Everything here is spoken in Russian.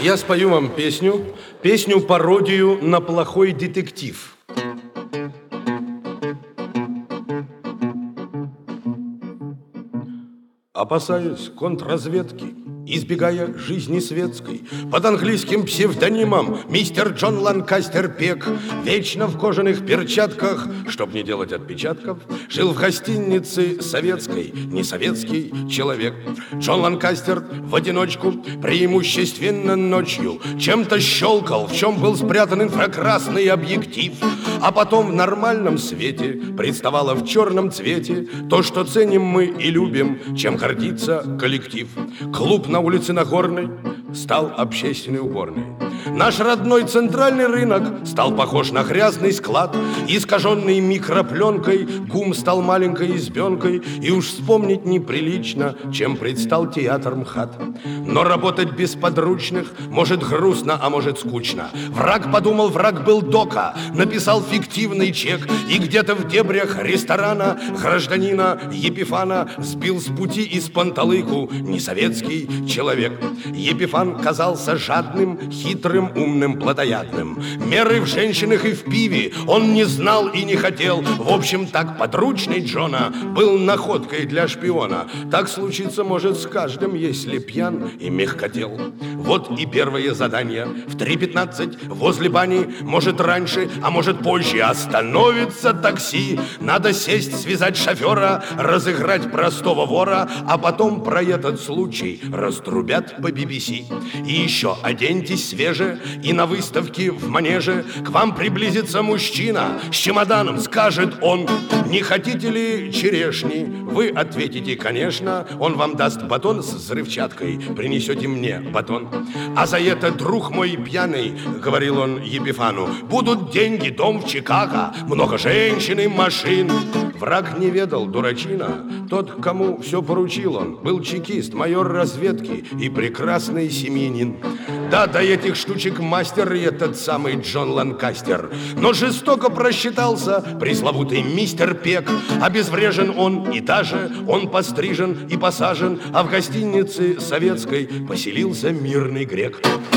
Я спою вам песню-пародию на плохой детектив. Опасаясь контрразведки, избегая жизни светской, под английским псевдонимом мистер Джон Ланкастер Пек вечно в кожаных перчатках, чтоб не делать отпечатков, жил в гостинице советской, не советский человек. Джон Ланкастер в одиночку, преимущественно ночью, чем-то щелкал, в чем был спрятан инфракрасный объектив, а потом в нормальном свете представало в черном цвете то, что ценим мы и любим, чем гордится коллектив. Клуб на улице Нагорной стал общественной уборной. Наш родной центральный рынок стал похож на грязный склад, искаженный микропленкой, ГУМ стал маленькой избенкой, и уж вспомнить неприлично, чем предстал театр МХАТ. Но работать без подручных может грустно, а может скучно. Враг подумал, враг был дока, написал фиктивный чек, и где-то в дебрях ресторана гражданина Епифана сбил с пути из панталыку несоветский человек. Епифан казался жадным, хитрым, умным, плотоядным. Меры в женщинах и в пиве он не знал и не хотел. В общем, так подручный Джона был находкой для шпиона. Так случиться может с каждым, если пьян и мягкотел. Вот и первое задание. В 3:15 возле бани, может раньше, а может позже, остановится такси. Надо сесть, связать шофера, разыграть простого вора, а потом про этот случай раструбят по BBC. И еще оденьтесь свеже, и на выставке в манеже к вам приблизится мужчина с чемоданом, скажет он: не хотите ли черешни? Вы ответите: конечно. Он вам даст батон с взрывчаткой, принесете мне батон. А за это, друг мой пьяный, говорил он Епифану, будут деньги, дом в Чикаго, много женщин и машин. Враг не ведал, дурачина, тот, кому все поручил он, был чекист, майор разведки и прекрасный семьянин. Да, до этих штучек мастер этот самый Джон Ланкастер, но жестоко просчитался пресловутый мистер Пек. Обезврежен он и даже, он пострижен и посажен, а в гостинице советской поселился мирный грек.